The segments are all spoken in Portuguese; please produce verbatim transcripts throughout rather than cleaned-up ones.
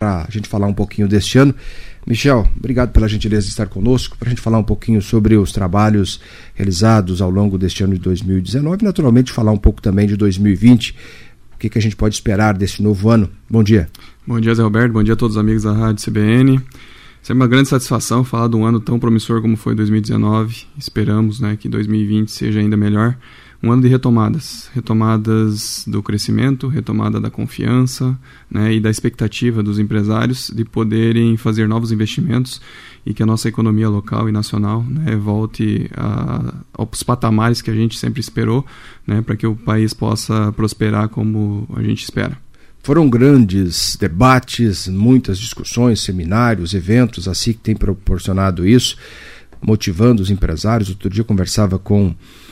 para a gente falar um pouquinho deste ano. Michel, obrigado pela gentileza de estar conosco, para a gente falar um pouquinho sobre os trabalhos realizados ao longo deste ano de dois mil e dezenove e, naturalmente, falar um pouco também de dois mil e vinte. O que, que a gente pode esperar desse novo ano? Bom dia. Bom dia, Zé Roberto. Bom dia a todos os amigos da Rádio C B N. É uma grande satisfação falar de um ano tão promissor como foi dois mil e dezenove. Esperamos, né, que dois mil e vinte seja ainda melhor. Um ano de retomadas. Retomadas do crescimento, retomada da confiança, né, e da expectativa dos empresários de poderem fazer novos investimentos e que a nossa economia local e nacional, né, volte a, aos patamares que a gente sempre esperou, né, para que o país possa prosperar como a gente espera. Foram grandes debates, muitas discussões, seminários, eventos, assim que tem proporcionado isso, motivando os empresários. Outro dia eu conversava com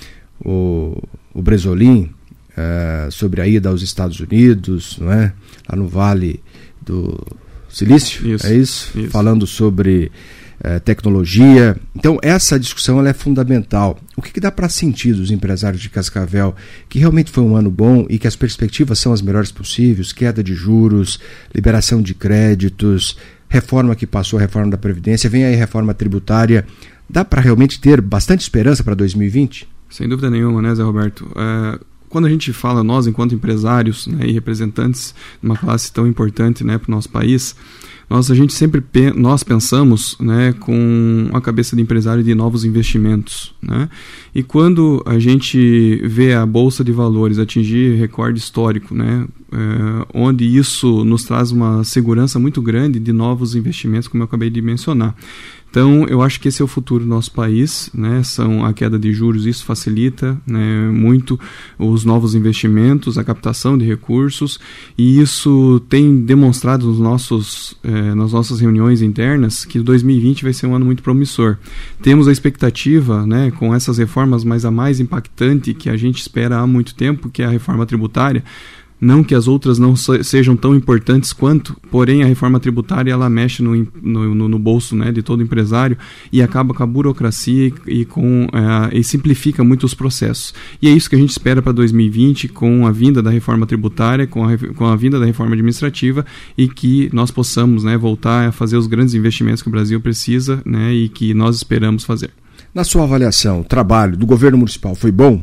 o, o Bresolim uh, sobre a ida aos Estados Unidos, não é? Lá no Vale do Silício, isso, é isso? isso? Falando sobre uh, tecnologia. Então essa discussão ela é fundamental. O que, que dá para sentir dos empresários de Cascavel que realmente foi um ano bom e que as perspectivas são as melhores possíveis, queda de juros, liberação de créditos, reforma que passou, a reforma da Previdência, vem aí a reforma tributária. Dá para realmente ter bastante esperança para dois mil e vinte? Sem dúvida nenhuma, né, Zé Roberto? É, quando a gente fala, nós enquanto empresários, né, e representantes de uma classe tão importante, né, para o nosso país, nós, a gente sempre pe- nós pensamos, né, com a cabeça de empresário de novos investimentos, né? E quando a gente vê a Bolsa de Valores atingir recorde histórico, né, é, onde isso nos traz uma segurança muito grande de novos investimentos, como eu acabei de mencionar. Então, eu acho que esse é o futuro do nosso país, né? São a queda de juros, isso facilita, né, muito os novos investimentos, a captação de recursos, e isso tem demonstrado nos nossos, eh, nas nossas reuniões internas que dois mil e vinte vai ser um ano muito promissor. Temos a expectativa, né, com essas reformas, mas a mais impactante que a gente espera há muito tempo, que é a reforma tributária. Não que as outras não sejam tão importantes quanto, porém a reforma tributária ela mexe no, no, no bolso, né, de todo empresário e acaba com a burocracia e, e, com, é, e simplifica muito os processos. E é isso que a gente espera para dois mil e vinte, com a vinda da reforma tributária, com a, com a vinda da reforma administrativa, e que nós possamos, né, voltar a fazer os grandes investimentos que o Brasil precisa, né, e que nós esperamos fazer. Na sua avaliação, o trabalho do governo municipal foi bom?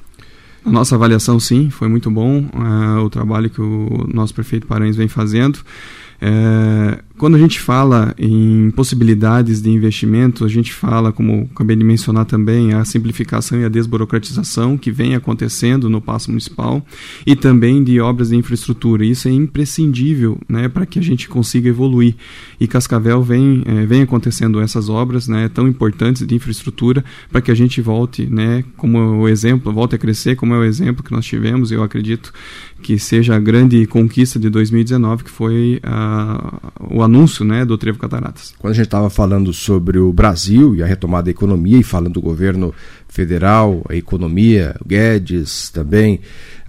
A nossa avaliação, sim, foi muito bom, uh, o trabalho que o nosso prefeito Paranhos vem fazendo. Uh, quando a gente fala em possibilidades de investimento, a gente fala, como acabei de mencionar também, a simplificação e a desburocratização que vem acontecendo no Paço Municipal e também de obras de infraestrutura. Isso é imprescindível, né, para que a gente consiga evoluir. E Cascavel vem, é, vem acontecendo essas obras, né, tão importantes de infraestrutura para que a gente volte, né, como o exemplo, volte a crescer, como é o exemplo que nós tivemos. Eu acredito que seja a grande conquista de dois mil e dezenove, que foi a, o anúncio, né, do Trevo Cataratas. Quando a gente estava falando sobre o Brasil e a retomada da economia e falando do governo federal, a economia, o Guedes também,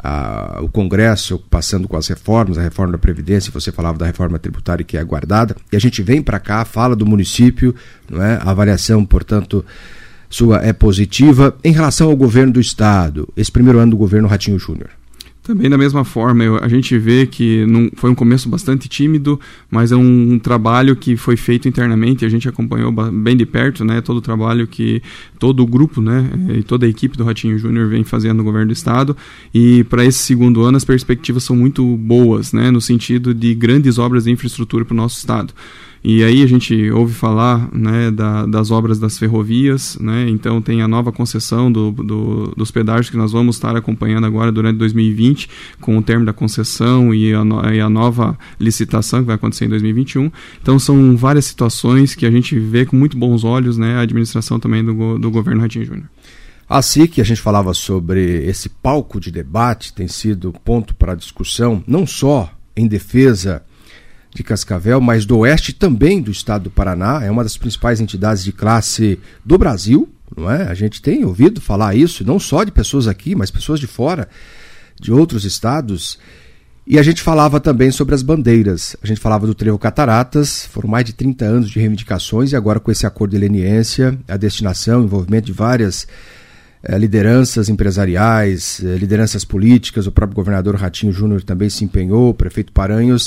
a, o Congresso passando com as reformas, a reforma da Previdência, você falava da reforma tributária que é aguardada, e a gente vem para cá, fala do município, não é? A avaliação, portanto, sua é positiva. Em relação ao governo do estado, esse primeiro ano do governo Ratinho Júnior. Também da mesma forma, eu, a gente vê que não, foi um começo bastante tímido, mas é um, um trabalho que foi feito internamente, a gente acompanhou bem de perto, né, todo o trabalho que todo o grupo, né, e toda a equipe do Ratinho Júnior vem fazendo no governo do estado, e para esse segundo ano as perspectivas são muito boas, né, no sentido de grandes obras de infraestrutura para o nosso estado. E aí a gente ouve falar, né, da, das obras das ferrovias, né, então tem a nova concessão do, do, dos pedágios que nós vamos estar acompanhando agora durante dois mil e vinte, com o termo da concessão e a, no, e a nova licitação que vai acontecer em dois mil e vinte e um. Então são várias situações que a gente vê com muito bons olhos, né, a administração também do, do governo Ratinho Júnior. Assim que a gente falava sobre esse palco de debate, tem sido ponto para discussão, não só em defesa de Cascavel, mas do oeste também do estado do Paraná, é uma das principais entidades de classe do Brasil, não é? A gente tem ouvido falar isso, não só de pessoas aqui, mas pessoas de fora, de outros estados, e a gente falava também sobre as bandeiras, a gente falava do Trevo Cataratas, foram mais de trinta anos de reivindicações, e agora com esse acordo de leniência, a destinação, o envolvimento de várias eh, lideranças empresariais, eh, lideranças políticas, o próprio governador Ratinho Júnior também se empenhou, o prefeito Paranhos.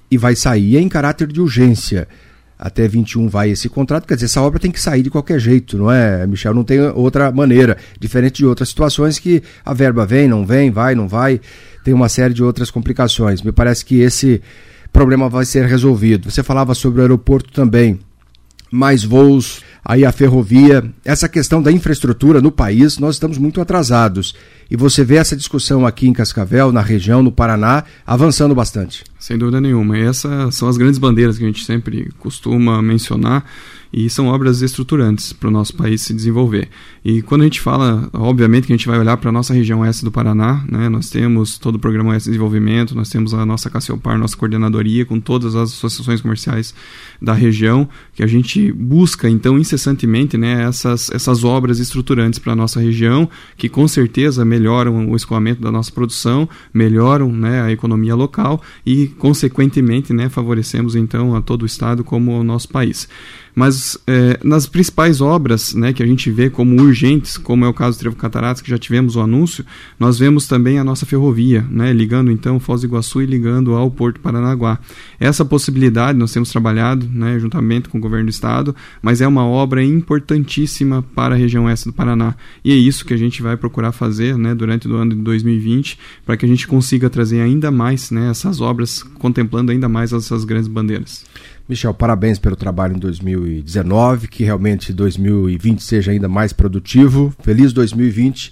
e vai sair em caráter de urgência. Até vinte e um vai esse contrato, quer dizer, essa obra tem que sair de qualquer jeito, não é, Michel? Não tem outra maneira, diferente de outras situações que a verba vem, não vem, vai, não vai, tem uma série de outras complicações. Me parece que esse problema vai ser resolvido. Você falava sobre o aeroporto também, mais voos, aí a ferrovia, essa questão da infraestrutura no país, nós estamos muito atrasados. E você vê essa discussão aqui em Cascavel, na região, no Paraná, avançando bastante. Sem dúvida nenhuma. E essas são as grandes bandeiras que a gente sempre costuma mencionar e são obras estruturantes para o nosso país se desenvolver. E quando a gente fala, obviamente que a gente vai olhar para a nossa região oeste do Paraná, né? Nós temos todo o programa Oeste de Desenvolvimento, nós temos a nossa Cassiopar, nossa coordenadoria com todas as associações comerciais da região, que a gente busca então incessantemente, né, essas, essas obras estruturantes para a nossa região, que com certeza melhoram o escoamento da nossa produção, melhoram, né, a economia local e consequentemente, né, favorecemos então a todo o estado como o nosso país. Mas eh, nas principais obras, né, que a gente vê como urgentes, como é o caso do Trevo Cataratas, que já tivemos o anúncio, nós vemos também a nossa ferrovia, né, ligando então Foz do Iguaçu e ligando ao Porto Paranaguá. Essa possibilidade nós temos trabalhado, né, juntamente com o governo do estado, mas é uma obra importantíssima para a região oeste do Paraná. E é isso que a gente vai procurar fazer, né, durante o ano de dois mil e vinte, para que a gente consiga trazer ainda mais, né, essas obras, contemplando ainda mais essas grandes bandeiras. Michel, parabéns pelo trabalho em dois mil e dezenove, que realmente dois mil e vinte seja ainda mais produtivo. Feliz dois mil e vinte.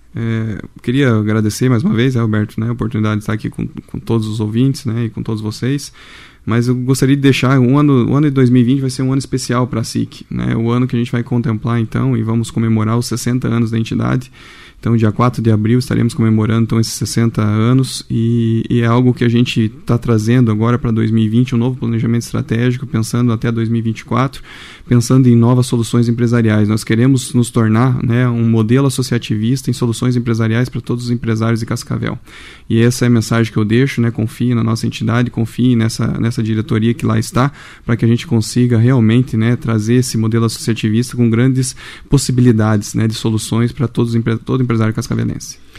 É, queria agradecer mais uma vez, né, Alberto, né, a oportunidade de estar aqui com, com todos os ouvintes, né, e com todos vocês. Mas eu gostaria de deixar, um ano, o ano de dois mil e vinte vai ser um ano especial para a S I C, né, o ano que a gente vai contemplar então e vamos comemorar os sessenta anos da entidade. Então, dia quatro de abril, estaremos comemorando então, esses sessenta anos e, e é algo que a gente está trazendo agora para dois mil e vinte, um novo planejamento estratégico, pensando até dois mil e vinte e quatro, pensando em novas soluções empresariais. Nós queremos nos tornar, né, um modelo associativista em soluções empresariais para todos os empresários de Cascavel. E essa é a mensagem que eu deixo, né, confie na nossa entidade, confie nessa, nessa diretoria que lá está, para que a gente consiga realmente, né, trazer esse modelo associativista com grandes possibilidades, né, de soluções para todos os empre- todo empresário cascavelense.